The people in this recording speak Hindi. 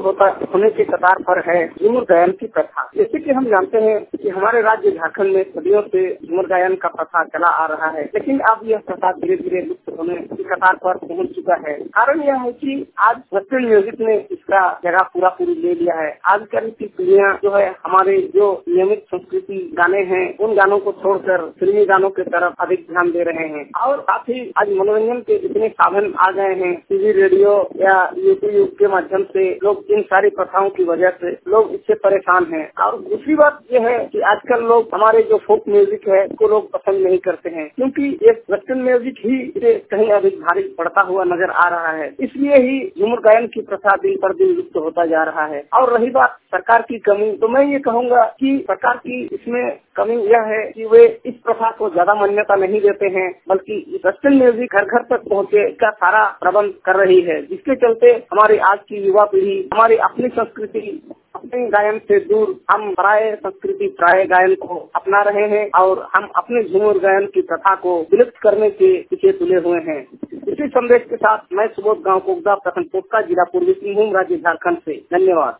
होने के कतार पर है झूमर गायन की प्रथा। जैसे कि हम जानते हैं कि हमारे राज्य झारखंड में सदियों से झूमर गायन का प्रथा चला आ रहा है, लेकिन अब यह प्रथा धीरे धीरे लुप्त होने की कतार पर पहुंच चुका है। कारण यह है कि आज वेस्टर्न म्यूजिक ने इसका जगह पूरी ले लिया है। आजकल की पीढ़ियां जो है हमारे जो नियमित संस्कृति गाने हैं उन गानों को छोड़कर फिल्मी गानों की तरफ अधिक ध्यान दे रहे हैं और साथ ही आज मनोरंजन के इतने साधन आ गए हैं, टीवी, रेडियो या यूट्यूब के माध्यम से लोग इन सारी प्रथाओं की वजह से लोग इससे परेशान हैं। और दूसरी बात यह है कि आजकल लोग हमारे जो फोक म्यूजिक है उसको लोग पसंद नहीं करते हैं, क्योंकि ये वेस्टर्न म्यूजिक ही इसे कहीं अधिक भारी पड़ता हुआ नजर आ रहा है। इसलिए ही झूमर गायन की प्रथा दिन पर दिन लुप्त होता जा रहा है। और रही बात सरकार की कमी, तो मैं ये कहूँगा कि सरकार की इसमें कमी यह है कि वे इस प्रथा को ज्यादा मान्यता नहीं देते हैं, बल्कि वेस्टर्न म्यूजिक घर घर तक पहुँचे का सारा प्रबंध कर रही है, जिसके चलते हमारी आज की युवा पीढ़ी हमारी अपनी संस्कृति, अपने गायन से दूर हम पराये संस्कृति, पराये गायन को अपना रहे हैं और हम अपने झूमर गायन की प्रथा को विलुप्त करने के पीछे तुले हुए हैं। इसी संदेश के साथ मैं सुबोध गांव कोगदा, प्रखंड पोस्ता, जिला पूर्वी सिंहभूम, राज्य झारखंड से। धन्यवाद।